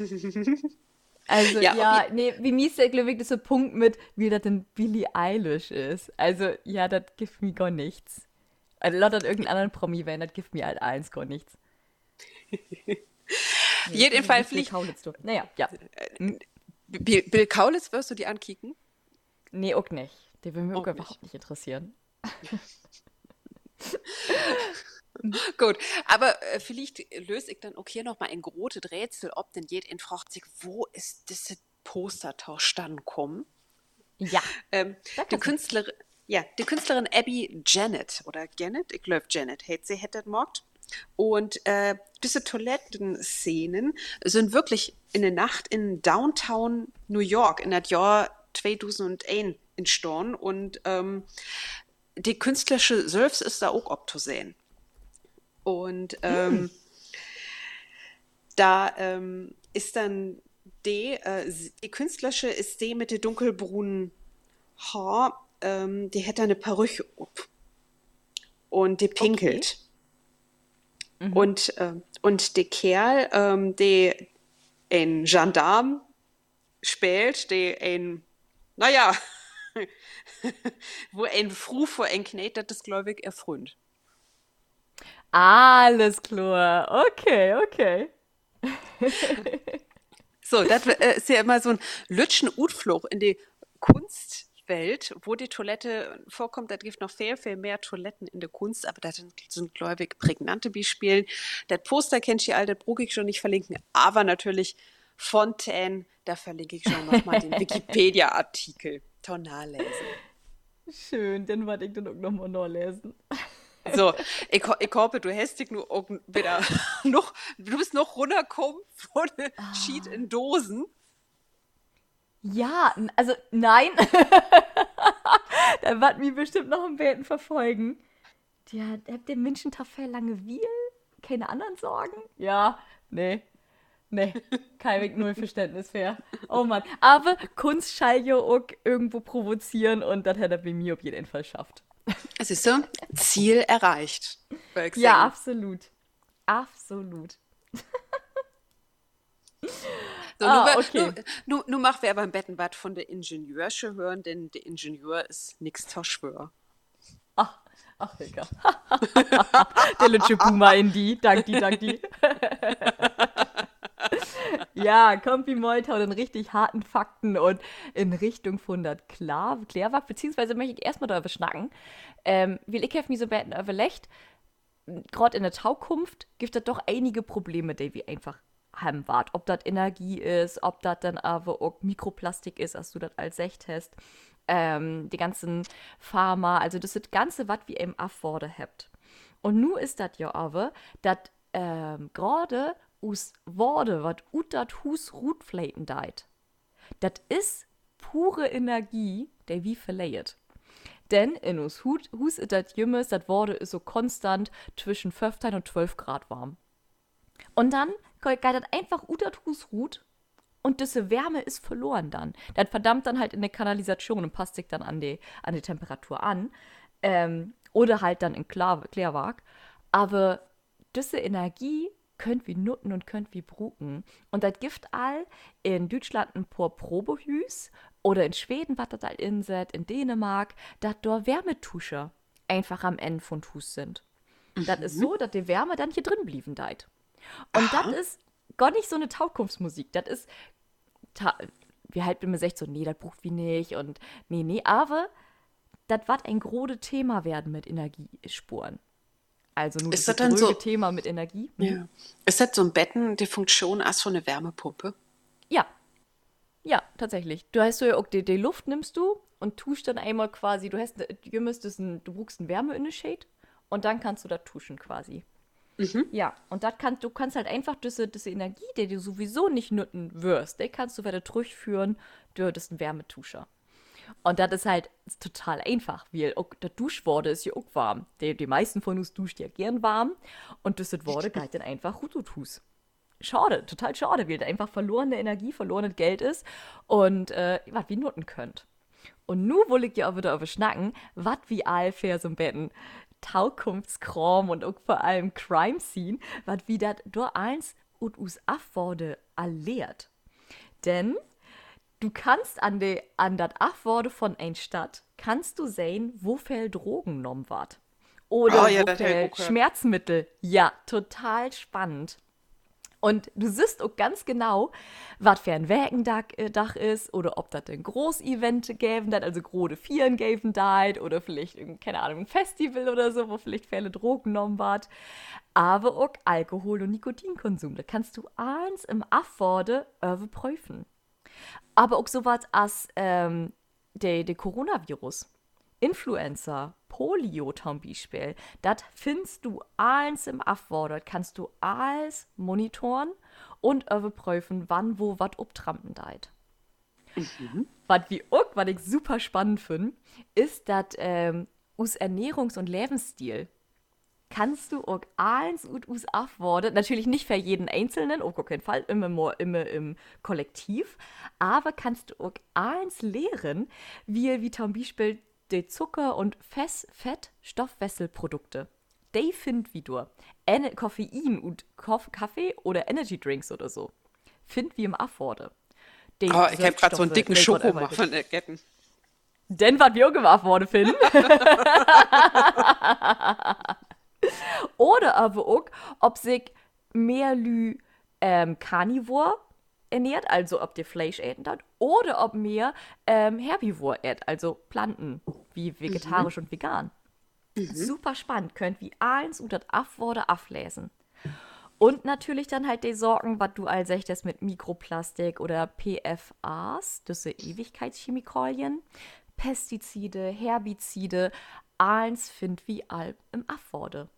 Also, Ja, ja, okay. nee, wie mies der glaube ich, dieser Punkt mit, wie das denn Billie Eilish ist. Also, ja, das gibt mir gar nichts. Also, laut an irgendeinen anderen Promi wären, das gibt mir halt eins gar nichts. Nee, Jedenfalls Bill fliegt Kaulitz, du. Naja, ja. Bill, Bill Kaulitz, wirst du die ankicken? Nee, auch nicht. Der will mich auch Auch nicht. überhaupt nicht interessieren. Gut, aber äh, vielleicht löse ich dann auch hier nochmal ein großes Rätsel, ob denn jeder fragt sich, wo ist diese Postertausch stand kommen? Ja, Ähm, da die kannst du. Künstlerin, ja, die Künstlerin Abby Janet oder Janet, ich glaube Janet, hat sie hätte mockt. Und äh, diese Toilettenszenen sind wirklich in der Nacht in Downtown New York in das Jahr zweitausendeins entstanden und ähm, die künstlerische Selbst ist da auch abzusehen. Und ähm, da ähm, ist dann die, äh, die künstlerische ist die mit den dunkelbraunen Haar, ähm, die hat eine Perücke up und die pinkelt. Und, äh, und der Kerl, ähm, der ein Gendarm spielt, der ein, naja, wo ein Fru vor ein Knet, das ist, glaube ich, erfreund. Alles klar. Okay, okay. So, das äh, ist ja immer so ein lütschen Utflug in die Kunstwelt, wo die Toilette vorkommt. Da gibt noch viel, viel mehr Toiletten in der Kunst, aber das sind, sind gläubig prägnante Beispiele. Das Poster kennt ihr all, das brauche ich schon nicht verlinken, aber natürlich Fontaine, da verlinke ich schon nochmal den Wikipedia-Artikel. Tonal lesen. Schön, den werde ich dann auch nochmal nachlesen. So, ich, ho- ich hoffe, du hast dich nur auch wieder noch, du bist noch runtergekommen von der Sheet in Dosen. Ja, n- also nein. Da wird mich bestimmt noch ein Beten verfolgen. Ja, habt ihr Menschentafel lange Wiel? Keine anderen Sorgen? Ja, nee. Nee, kein Weg, null Verständnis für. Oh Mann. Aber Kunst schall ja auch irgendwo provozieren und das hat er bei mir auf jeden Fall schafft. Siehst du, Ziel erreicht. würde ich Ja, sagen. absolut. Absolut. So, Ah, nu, okay. nu, nu, nu machen wir aber ein Bettenbad von der Ingenieursche hören, denn der Ingenieur ist nix zu schwör. Ach, ach, lecker. Der Lütsche Boomer in die. Dank die, dank die. Ja, Kompi Molt haut in richtig harten Fakten und in Richtung von das Klar, Klärwag, beziehungsweise möchte ich erstmal darüber schnacken. Ähm, weil ich habe mich so beten überlegt, gerade in der Taukunft gibt es doch einige Probleme, die wir einfach haben wart. Ob das Energie ist, ob das dann aber auch Mikroplastik ist, als du das als Secht hast. Ähm, die ganzen Pharma, also das ist das Ganze, was wir im Afforde habt. Und nu ist das ja aber, dass ähm, gerade us Worte, was ut dat Hus Rutflaten deit. Das ist pure Energie, der wie verleiht. Denn in us Hut, Hus ist das Jümmes, das Worte ist so konstant zwischen fünfzehn und zwölf Grad warm. Und dann geht das einfach ut dat Hus Rut und diese Wärme ist verloren dann. Das verdammt dann halt in der Kanalisation und passt sich dann an die, an die Temperatur an. Ähm, oder halt dann in Klar, Klärwag. Aber diese Energie könnt wie nutten und könnt wie bruken. Und das gibt all in Deutschland ein paar Probehüs oder in Schweden, was das all inset, in Dänemark, dass dort Wärmetusche einfach am Ende von Hus sind. Das ist so, dass die Wärme dann hier drin blieben deit. Und das ist gar nicht so eine Taukunftsmusik. Das ist ta wir halt immer gesagt so, nee, das braucht wie nicht und nee, nee, aber das wird ein großes Thema werden mit Energiespuren. Also nur Ist das das dann dröge so, Thema mit Energie. Mhm. ja. Ist das so ein Betten, die Funktion als so eine Wärmepumpe? Ja, ja, tatsächlich. Du hast so ja auch die, die Luft nimmst du und tust dann einmal quasi, du hast, ne- du müsstest ein, du brauchst ein Wärme in Shade und dann kannst du da tuschen quasi. Mhm. Ja, und das kannst du kannst halt einfach diese, diese Energie, die du sowieso nicht nutzen wirst, die kannst du wieder durchführen durch diesen Wärmetuscher. Und das ist halt total einfach, weil auch das Duschwasser ist ja auch warm. Die, die meisten von uns duschen ja gern warm und das Wasser geht dann einfach gut tust. Schade, total schade, weil das einfach verlorene Energie, verlorenes Geld ist und äh, was wir nutzen könnt. Und nu will ich ja auch wieder über schnacken, was wie all für so ein Betten Taukunftskram und auch vor allem Crime Scene, was wie das durch eins und us Afworde erlehrt. Denn du kannst an de an dat Afworde von ein Stadt, kannst du sehen, wo viel Drogen genommen ward. Oder Oh ja, wo das hätte ich viel auch gehört. Schmerzmittel. Ja, total spannend. Und du siehst auch ganz genau, was für ein Wägendach äh, Dach ist oder ob das ein Großevent geben dat, also große Vieren geben dat oder vielleicht, irgend- keine Ahnung, ein Festival oder so, wo vielleicht viele Drogen genommen ward. Aber auch Alkohol- und Nikotinkonsum. Da kannst du eins im Afworde überprüfen. Aber auch sowas als ähm, der, der Coronavirus, Influenza, Polio zum Beispiel, das findest du alles im Afwort. Dort kannst du alles monitoren und überprüfen, wann wo was obtrampen deit. Was wie auch, was ich super spannend finde, ist, dass ähm, us Ernährungs- und Lebensstil kannst du auch eins und us Afwort, natürlich nicht für jeden Einzelnen, auf gar keinen Fall, immer, more, immer im Kollektiv, aber kannst du auch eins lehren, wie, wie zum Beispiel die Zucker- und Fess Fett-Stoffwechselprodukte. Die find wie du. En Koffein und Koff Kaffee oder Energy Drinks oder so. Find wie im Afwort. Die Oh, ich habe gerade so einen Süßstoffe, dicken die whatever Schokomuffin gegessen. denn was wir auch gemacht worden finden. Oder aber auch, ob sich mehr Lü ähm, Carnivore ernährt, also ob der Fleisch essen hat, oder ob mehr ähm, Herbivore ät, also Planten, wie vegetarisch und vegan. Super spannend, könnt wie eins und das Afworde aflesen. Und natürlich dann halt die Sorgen, was du all sagtest mit Mikroplastik oder P F As, das sind Ewigkeitschemikalien, Pestizide, Herbizide, eins find wie all im Afworde.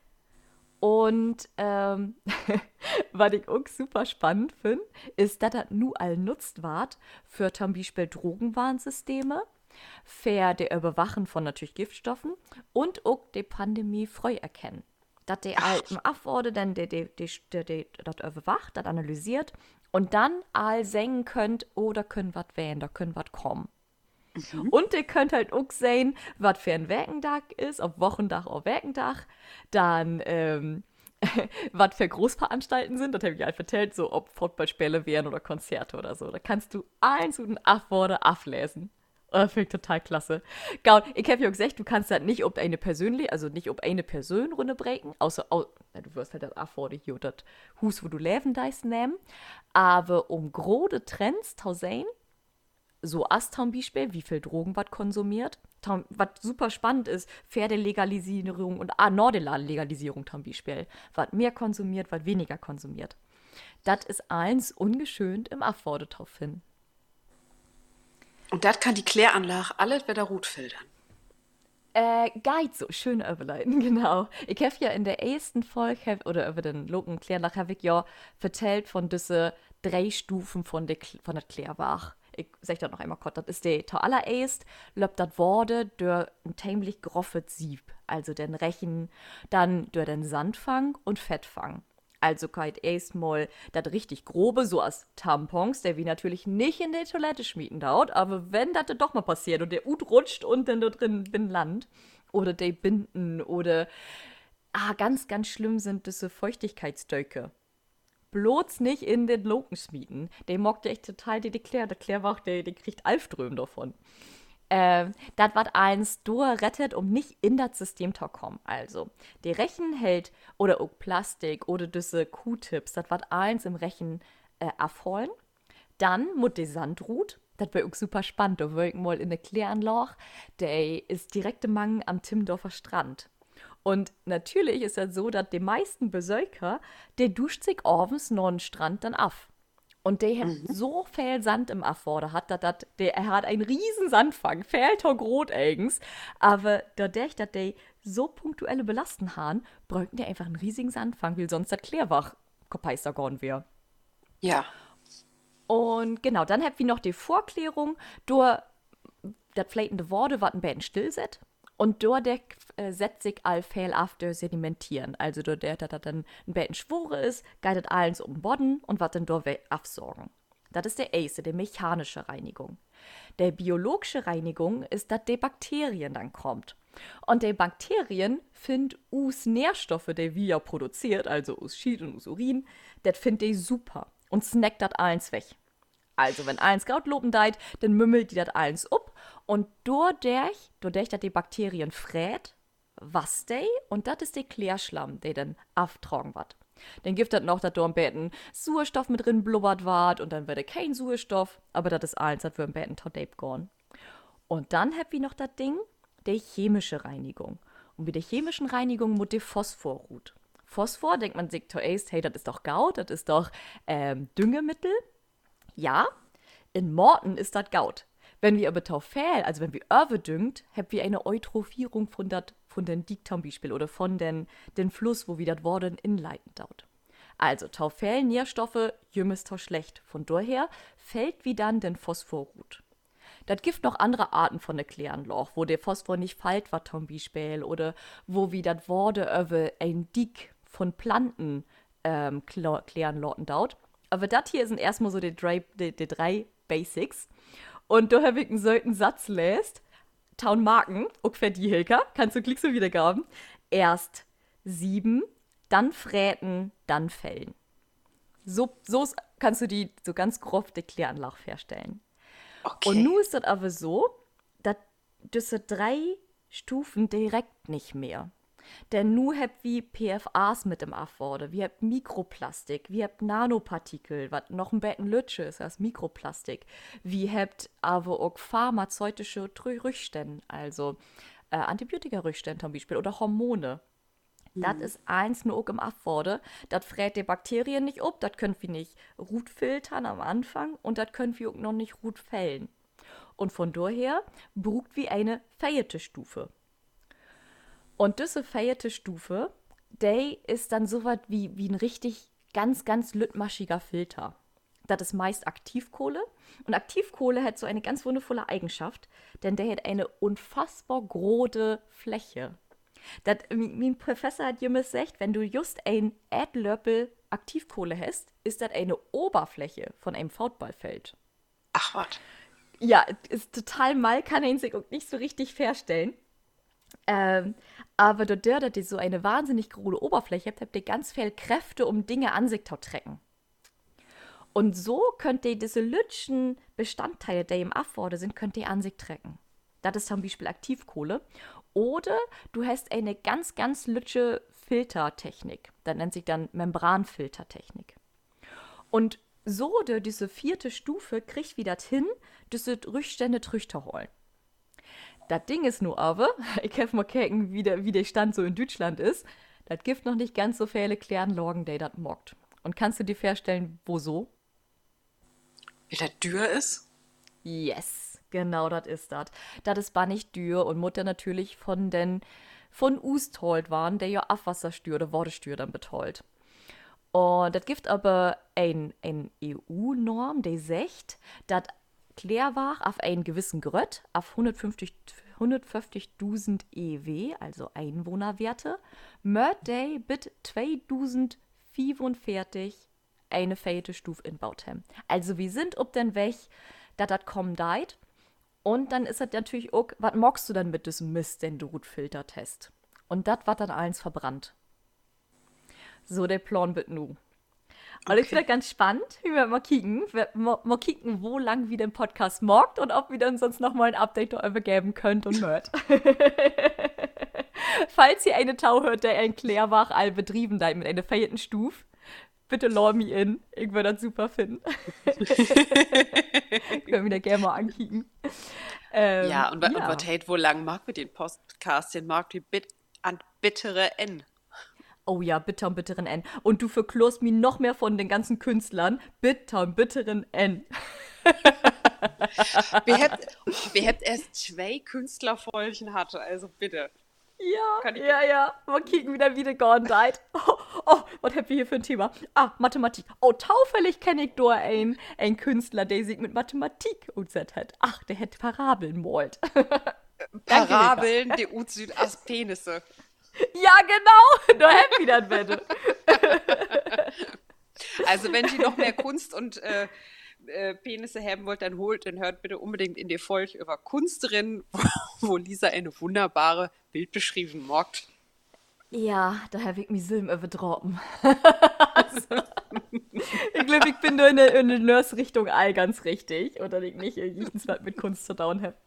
Und ähm, was ich auch super spannend finde, ist, dass das nu all nutzt ward für zum Beispiel Drogenwarnsysteme, für die Überwachen von natürlich Giftstoffen und auch die Pandemie früh erkennen. Dass die all im Afworde dann die, die, die, die, die, das überwacht, das analysiert und dann all sengen könnt, oh, da können was werden, da können was kommen. Und ihr könnt halt auch sehen, was für ein Werkendach ist, ob Wochendach oder Werkendach. Dann, ähm, was für Großveranstalten sind, das habe ich halt erzählt, so ob Footballspiele wären oder Konzerte oder so. Da kannst du eins und ein Afworde ablesen. Oh, das finde ich total klasse. Gaul, ich habe ja auch gesagt, du kannst halt nicht ob eine persönlich, also nicht ob eine Person runterbrechen, außer, au, na, du wirst halt das Afworde hier oder das Hus, wo du leben deist, nehmen. Aber um große Trends zu sehen, so as zum Beispiel, wie viel Drogen was konsumiert. Tam- Was super spannend ist, Pferdelegalisierung und ah, Nordelan-Legalisierung zum Beispiel. Was mehr konsumiert, was weniger konsumiert. Das ist eins ungeschönt im Afworde drauf hin. Und das kann die Kläranlage alles wieder gut filtern. Äh, Guide, so schön überleiten, genau. Ich habe ja in der ersten Folge, hab- oder über den Loken Klärlach, habe ich ja vertellt von diese drei Stufen von der, Kl- von der Klärwach. Ich sag das noch einmal kurz, das ist der allererst, löbt das Worte durch ein ziemlich groffes Sieb, also den Rechen, dann durch den Sandfang und Fettfang. Also kalt erstmal das richtig grobe, so als Tampons, der wie natürlich nicht in der Toilette schmieden dauert, aber wenn das doch mal passiert und der Ut rutscht und dann da drin bin Land oder die Binden oder ah, ganz, ganz schlimm sind diese Feuchtigkeitsdöcke. Bloß nicht in den Loken schmieden. Der mockt echt total die, die Claire. Der Claire war auch, der, der kriegt Alfström davon. Ähm, das wird eins durchrettet, um nicht in das System zu kommen. Also, der Rechen hält, oder auch Plastik oder diese Q-Tips, das wird eins im Rechen äh, abholen. Dann muss die Sandrut, das wäre auch super spannend, da wir mal in der Kläranlage, der ist direkt im Mang am Timmendorfer Strand. Und natürlich ist das so, dass die meisten Besucher, der duscht sich abends noch den Strand dann auf. Und der hat Mhm. so viel Sand im Afforder hat, dass dat, der, er hat einen riesen Sandfang, viel grot eigens. Aber dadurch, dass der so punktuelle Belasten haben, bräuchten der einfach einen riesigen Sandfang, weil sonst das Klärwach kapeister gorn wäre. Ja. Und genau, dann habt wir noch die Vorklärung, durch das fleitende Worte, was ein bisschen stillset. Und dort der äh, setzt sich all viel auf der Sedimentieren. Also dort der, der dann ein bisschen schwore ist, geht das alles um den Boden und was dann dort absorgen. Das ist der erste, die mechanische Reinigung. Der biologische Reinigung ist, dass die Bakterien dann kommt. Und die Bakterien finden us Nährstoffe, die wir produziert, also us Schied und us Urin, das findet die super und snackt das alles weg. Also, wenn eins Kraut loben deit, dann mümmelt die das eins up und dadurch, dadurch, dass die Bakterien frät, was die und das ist der Klärschlamm, der dann auftragen wird. Dann gibt das noch, dass da im Betten Sauerstoff mit drin blubbert ward und dann wird kein Sauerstoff, aber das ist eins, das wir im Betten tot gone. Und dann hab ich noch das Ding, der chemische Reinigung. Und mit der chemischen Reinigung muss der Phosphor ruht. Phosphor, denkt man sich zuerst, hey, das ist doch Gaut, das ist doch ähm, Düngemittel. Ja, in Morten ist das Gaut. Wenn wir aber taufel, also wenn wir Örve düngt, haben wir eine Eutrophierung von, dat, von den Diek zum Beispiel oder von den, den Fluss, wo wir das Worden inleiten dauert. Also taufel, Nährstoffe, jümmes tau schlecht. Von daher fällt wie dann den Phosphor ruht. Das gibt noch andere Arten von der Kläranlage, wo der Phosphor nicht fällt, was zum Beispiel, oder wo wie das Worde öwe ein Diek von Planten ähm, Kläranlagen dauert. Aber das hier sind erstmal so die drei, die, die drei Basics. Und da habe ich einen solchen Satz lässt, taun Marken, auch für die Hilka, kannst du klick so wiedergaben. Erst sieben, dann fräten, dann fällen. So, so kannst du die so ganz grob die Kläranlage herstellen. Okay. Und nun ist das aber so, dass diese drei Stufen direkt nicht mehr. Denn nu habt wie P F As mit im Afworde, wir habt Mikroplastik, wir habt Nanopartikel, was noch ein bisschen lütsche ist als Mikroplastik. Wir habt aber auch pharmazeutische Rückstände, also äh, Antibiotika-Rückstände zum Beispiel oder Hormone. Mhm. Das ist eins nur auch im Afworde. Das frät die Bakterien nicht ab, das können wir nicht gut filtern am Anfang und das können wir auch noch nicht gut fällen. Und von daher braucht wie eine vierte Stufe. Und diese vierte Stufe, die ist dann so was wie, wie ein richtig ganz, ganz lüttmaschiger Filter. Das ist meist Aktivkohle. Und Aktivkohle hat so eine ganz wundervolle Eigenschaft, denn der hat eine unfassbar große Fläche. Das, mein Professor hat jemals gesagt, wenn du just ein Erdlöffel Aktivkohle hast, ist das eine Oberfläche von einem Foutballfeld. Ach, was? Ja, ist total mal, kann er sich auch nicht so richtig feststellen. Ähm, aber dadurch, dass ihr so eine wahnsinnig große Oberfläche habt, habt ihr ganz viel Kräfte, um Dinge an sich zu trecken. Und so könnt ihr diese lütschen Bestandteile, die im Afworde sind, könnt ihr an sich trecken. Das ist zum Beispiel Aktivkohle. Oder du hast eine ganz, ganz lütsche Filtertechnik. Das nennt sich dann Membranfiltertechnik. Und so, der, diese vierte Stufe kriegt wieder hin, diese Rückstände zurückzuholen. Das Ding ist nur aber, ich habe mal gucken, wie der, wie der Stand so in Deutschland ist. Das gibt noch nicht ganz so viele Kläranlagen, die das mockt. Und kannst du dir vorstellen, wo so? Wie das dürr ist? Yes, genau das ist das. Das ist war nicht dürr und Mutter natürlich von den von Usthold waren, der ja Abwasserstür oder Wortestür dann betreut. Und das gibt aber ein, ein E U-Norm, die sagt, dass Klärwach auf einen gewissen Grött, auf hundertfünfzigtausend E W, also Einwohnerwerte, möcht die bis zweitausendfünfundvierzig eine vierte Stufe inbaut haben. Also wir sind ob den Weg, dass das kommen deit. Und dann ist das natürlich auch, was magst du dann mit diesem Mist, den du gut filtert hast? Und das wird dann alles verbrannt. So der Plan wird nu. Und ich finde das ganz spannend, wie wir mal kicken, mal, mal kicken, wo lang wir den Podcast morgt und ob wir dann sonst noch mal ein Update darüber geben könnt und hört. Falls ihr eine Tau hört, der ein Klärwach all betrieben da mit einer vierten Stufe, Bitte lure me in. Ich würde das super finden. Ich würde mir da gerne mal ankicken. Ja, Ähm, und, wa- und ja. was hält wohl lang mag mit den Podcast, den mag die bit an bittere N. Oh ja, bitter und bitteren N. Und du verklorst mir noch mehr von den ganzen Künstlern. Bitter und bitteren N. Wir hätten, oh, wir hätten erst zwei Künstlerfolgen hatte, also bitte. Ja, Kann ich, ja, ja. Mal kicken, wie der wieder gone died. Oh, oh, was habt ihr hier für ein Thema? Ah, Mathematik. Oh, taufällig kenne ich da einen, einen Künstler, der sich mit Mathematik umgesetzt hat. Ach, der hätte Parabeln malt. Danke, Hilka. Parabeln, die ut Südas Penisse. Ja, genau. Da habt ihr das bitte. Also wenn Sie noch mehr Kunst und äh, äh, Penisse haben wollt, dann holt, dann hört bitte unbedingt in die Folge über Kunsterin, wo, wo Lisa eine wunderbare Bild beschrieben mag. Ja, da habe ich mich Silm überdroppen. Ich glaube, ich bin nur in der, in der Nurse-Richtung all ganz richtig. Oder ich nicht irgendwas was mit Kunst zu tun habe.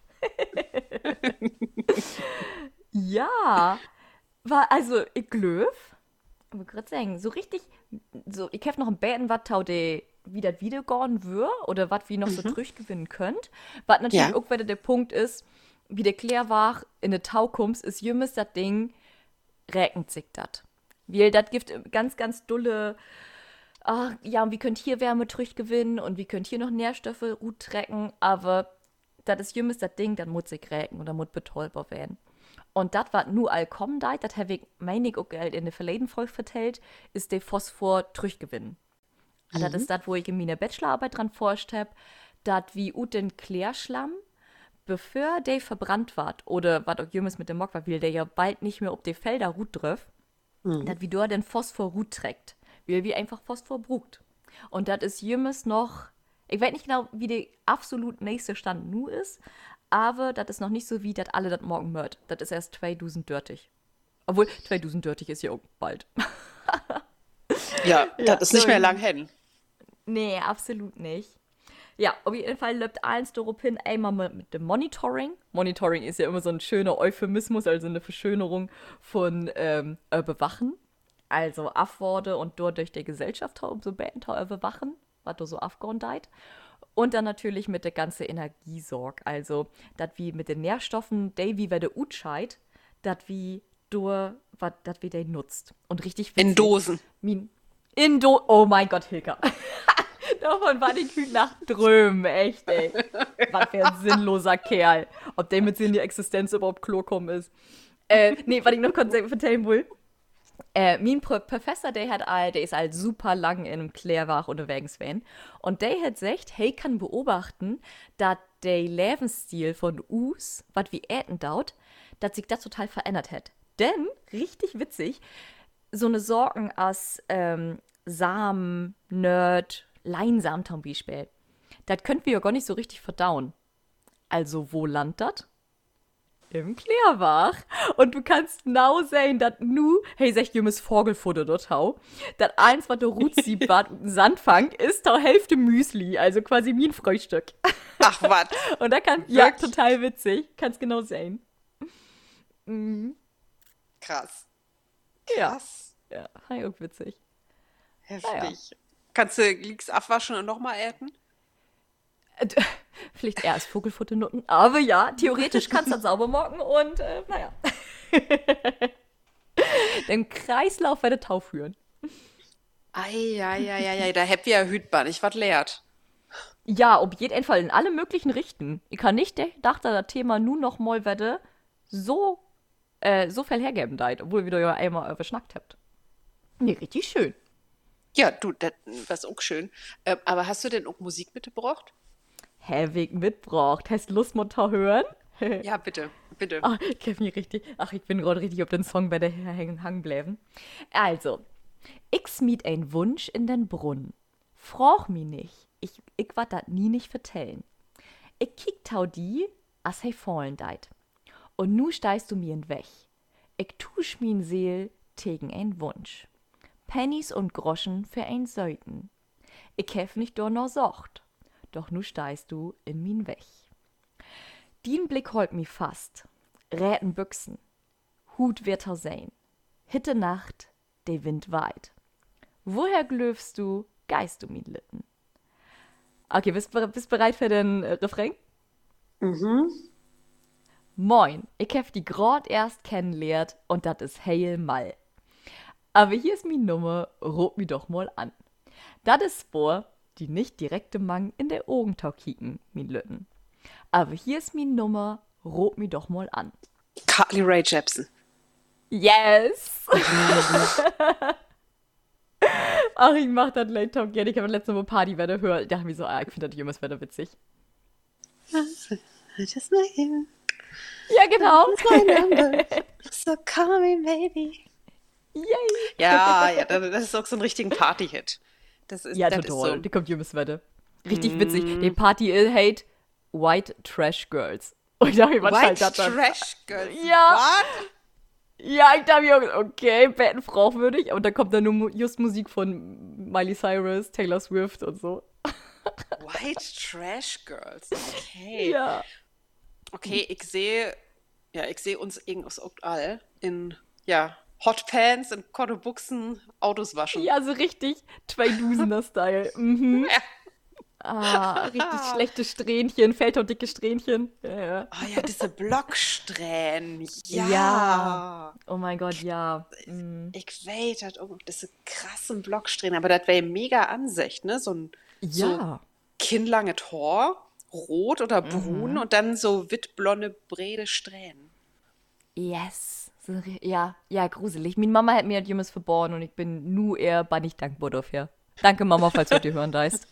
Ja, war also, ich glaube, ich wollte gerade sagen, so richtig, so, ich habe noch ein Beten, was tau de, wie das wieder gehen wür oder was wie noch so durchgewinnen könnt. Was natürlich Ja. auch wieder der Punkt ist, wie der Klär war, in der Taukums ist jümmes das Ding, räkend sich das. Weil das gibt ganz, ganz dulle, ach, ja, und wie könnt hier Wärme durchgewinnen und wie könnt hier noch Nährstoffe gut trecken, aber das ist jümmes das Ding, dann muss ich räken oder muss betäubbar werden. Und das, was nur all kommen deit, das habe ich, meine ich, auch in der verleden Folge vertellt, ist der Phosphor durchgewinnen. Mhm. Das ist das, wo ich in meiner Bachelorarbeit dran forscht habe, das wie ut den Klärschlamm, bevor der verbrannt ward, oder was auch jümmes mit dem Mock war, weil der ja bald nicht mehr auf die Felder ruht drauf, mhm. das wie dort den Phosphor ruht trägt, weil wie einfach Phosphor brugt. Und das ist jümmes noch, ich weiß nicht genau, wie der absolut nächste Stand nu ist, aber das ist noch nicht so wie, dass alle das morgen mört. Das ist erst zweitausenddörtig. Obwohl, zweitausenddörtig ist ja auch bald. Ja, Ja, das ist nicht so mehr in- lang hin. Nee, absolut nicht. Ja, auf jeden Fall läuft eins darauf hin, einmal mit, mit dem Monitoring. Monitoring ist ja immer so ein schöner Euphemismus, also eine Verschönerung von ähm, äh, Bewachen. Also Afworde und dort durch die Gesellschaft um so Bäntau bewachen, was da so afgehend deit. Und dann natürlich mit der ganzen Energiesorg. Also, das wie mit den Nährstoffen, der wie wer der Utscheid, das wie durch, was das wie der nutzt. Und richtig witzig. In Dosen. Min in Do Oh mein Gott, Hilka. Davon war die Kühe nach Drömen, echt, ey. Was für ein sinnloser Kerl. Ob der mit Sinn die Existenz überhaupt Klo kommen ist. Äh, nee, was ich noch kurz erzählen will. Äh, mein Pro Professor, der hat all, der ist halt super lang in einem Klärwach unterwegs gewesen. Und der hat gesagt, hey, kann beobachten, dass der Lebensstil von Us, was wie Äten dauert, dass sich das total verändert hat. Denn, richtig witzig, so eine Sorgen als ähm, Samen, Nerd, Leinsamen zum Beispiel, das könnten wir ja gar nicht so richtig verdauen. Also, wo landet das? Im Klärwach. Und du kannst genau sehen, dass nu, hey, sag jümmes Vogelfutter dort hau, dass eins, was du Rut sieht, war Sandfang, ist da Hälfte Müsli, also quasi wie ein Frühstück. Ach, was? Und da kann, ja, Wirklich? total witzig, kannst genau sehen. Mhm. Krass. Ja. Krass. Ja, hi, auch witzig. Heftig. Kannst du Leaks abwaschen und nochmal ernten? Äh, Vielleicht eher als Vogelfutter nutzen, aber ja, theoretisch kannst du das sauber machen und, äh, naja. Den Kreislauf werde Tau führen. Eieieiei, da habt ihr ja Hütbahn, ich was lehrt. Ja, auf jeden Fall in alle möglichen Richten. Ich kann nicht gedacht, dass das Thema nun noch mal werde so, äh, so viel hergeben deit, obwohl wir da ja einmal überschnackt habt. Nee, richtig schön. Ja, du, das war auch schön. Ähm, aber hast du denn auch Musik mitgebracht? Hewig mitbracht. Hast du Lust, mal zu hören? Ja, bitte, bitte. Ach, ich kenn mich richtig. Ach, ich bin gerade richtig auf den Song bei der Hängen hang bleiben. Also, ich smied ein Wunsch in den Brunnen. Froch mi nicht. Ich, ich wat dat nie nicht vertellen. Ich kick tau die, as hei fallen deit. Und nu steigst du mir in Weg. Ich tusch min Seel tegen ein Wunsch. Pennies und Groschen für ein Säuten. Ich hef nicht do noch socht. Doch nu steigst du in min Weg. Dien Blick holt mi fast. Räten Büchsen. Hut wird tau sein. Hitte Nacht, de Wind weit. woher glöfst du, geist du min Litten? Okay, bist du bist bereit für den äh, Refrain? Mhm. Moin, ich hab die grad erst kennenlernt und das ist heil mal. Aber hier ist mi Nummer, rot mi doch mal an. Das ist vor, die nicht direkte Mang in der Augentau kicken, min Lütten. Aber hier ist mi Nummer, rot mi doch mal an. Carly Rae Jepsen. Yes! Ach, ich mach das Late Talk gerne. Ich habe letzte Mal Party wieder gehört. Ich dachte mir so, ah, ich finde das Jüngers wieder witzig. I just like you. Ja, genau. So call me baby. Yay. Ja, ja, das das ist auch so ein richtigen Party-Hit. Das ist, Ja, das total. ist so. Die kommt Jüngers wieder. Richtig witzig. Die Party hate White Trash Girls. Und ich dachte mir, was White halt das dann? Trash Girls. Ja. What? Ja, ich dachte mir, okay, Betten frauwürdig. Und dann kommt dann nur mu- just Musik von Miley Cyrus, Taylor Swift und so. White Trash Girls. Okay. Ja. Okay, ich sehe, ja, ich sehe uns irgendwas all in, ja, Hotpants, in Kottebuchsen, Autos waschen. Ja, so richtig Zwei-Dusener-Style. Mhm. Ja. Ah, richtig schlechte Strähnchen, feldhautdicke Strähnchen. Ja, ja. Oh ja, diese Blocksträhnen. Ja. Ja. Oh mein Gott, ja. Mhm. Ich weiß, das auch noch diese krassen Blocksträhnen, aber das wäre mega Ansicht, ne? So ein so Ja. kinnlange Tor, rot oder brun und dann so wittblonde, brede Strähnen. Yes. So, ri- ja, ja, gruselig. Meine Mama hat mir das Jümmes verborgen und ich bin nur eher bannig dankbar dafür. Danke, Mama, falls du die hören deist.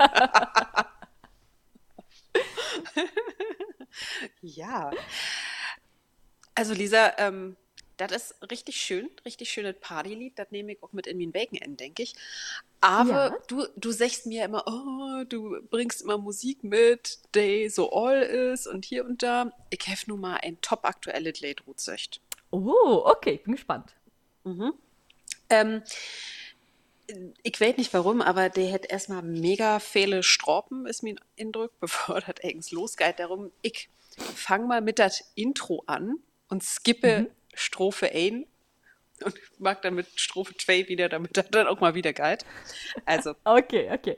Ja. Also Lisa, ähm, das ist richtig schön, richtig schönes Partylied. Das nehme ich auch mit in mein Bacon, denke ich. Aber Ja. du, du sagst mir immer, oh, du bringst immer Musik mit, die so all ist und hier und da. Ich habe nun mal ein top aktuelles Lied rutsöcht. Oh, okay, ich bin gespannt. Ähm, ich weiß nicht warum, aber der hat erstmal mega viele Stropen, ist mein Eindruck, bevor das eigentlich losgeht. Darum, ich fange mal mit das Intro an und skippe Strophe ein und mag dann mit Strophe zwei wieder, damit das dann auch mal wieder geht. Also, Okay, okay.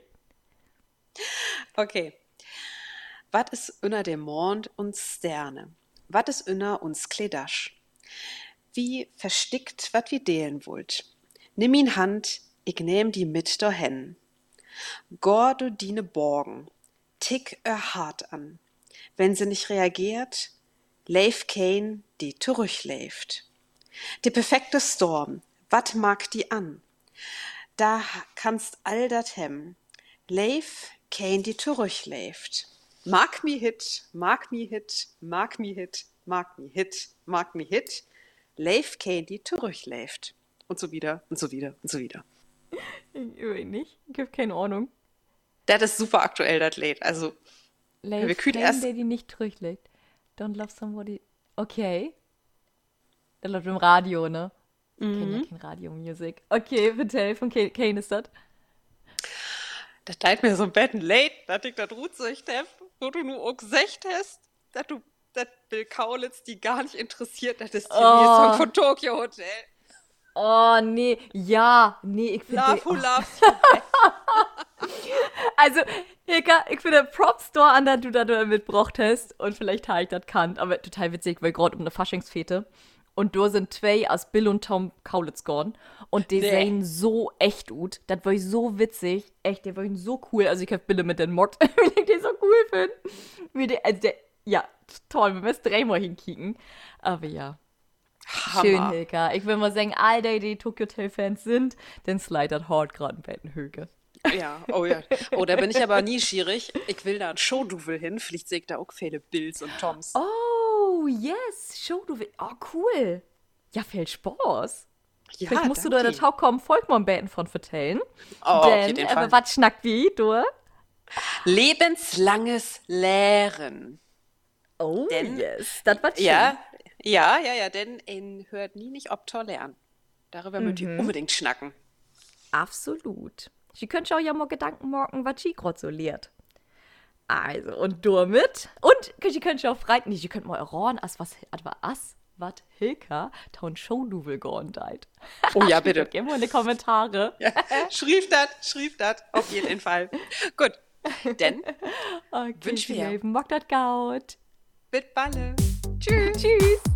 okay. Was ist unter dem Mond und Sterne? Was ist unter uns Kledasch? Wie verstickt, wat wie delen wollt. Nimm ihn Hand, ich nehm die mit dorhen. Gor du diene Borgen, tick er hart an. Wenn sie nicht reagiert, leif kein, die zurückläuft. Die perfekte Storm, wat mag die an? Da kannst all dat hem, leif kein, die zurückläuft. Mag mi hit, mag mi hit, mag mi hit, mag mi hit, mag mi hit, leif kein, die zurückläuft. Und so wieder und so wieder und so wieder. Ich weiß nicht. Ich habe keine Ahnung. Das ist super aktuell, das Lied. Also, Leif wir kühlen keinen, erst- der die nicht zurücklegt. Don't love somebody. Okay. Der läuft im Radio, ne? Ich kenne ja kein Radio-Music. Okay, bitte, von Kane Kane ist das. das teilt mir so ein Bett ein Lied, dass ich das Rutsucht hab, wo du nur auch gesagt hast, dass du, dass Bill Kaulitz die gar nicht interessiert, das ist die Oh. Song von Tokyo Hotel. Oh, nee. Ja, nee, ich finde... Love who Oh. loves you. Also, Hilka, ich finde Props da an, dass du da mitgebracht hast. Und vielleicht habe ich das kannt. Aber total witzig, weil gerade um eine Faschingsfete. Und da sind zwei aus Bill und Tom Kaulitz gone. Und die Nee. sehen so echt gut. Das war so witzig. Echt, die waren so cool. Also, ich habe Bill mit den Mod, weil ich den so cool finde. Wie die, also, der, ja, toll. Wir müssen dreimal hinkicken. Aber ja. Schön, Hammer. Hilka. Ich will mal sagen, all die, die Tokyo Hotel-Fans sind, den slidert hart gerade in Bettenhöge. Ja, oh ja. Oh, da bin ich aber nie schierig. Ich will da ein Showduvel hin. Vielleicht sehe ich da auch viele Bills und Toms. Oh, yes. Show, du willst. Oh, cool. Ja, viel Spaß. ja, Vielleicht musst du da danke. der Tau kommen, folgt mal ein Betten von vertellen. Oh, auf Denn, jeden äh, Fall. was schnackt wie, du? Lebenslanges Lehren. Oh, Denn- yes. Das war schön. Ja, ja, ja, ja, denn ihn hört nie nicht ob toll lernen. Darüber müsst ihr unbedingt schnacken. Absolut. Sie könnt sich auch ja mal Gedanken machen, was sie gerade so lehrt. Also, und damit. Und sie könnt sich auch freiten. Sie könnt mal erraten, als was, als was, was Hilka taun Show will gehen deit. Oh ja, bitte. Gib mal in die Kommentare. Ja. Schrieb das, schrieb das, auf jeden Fall. Gut, denn Okay, wünsch wir. Leben, mag das gaut. Bis balle. Tschüss. Tschüss.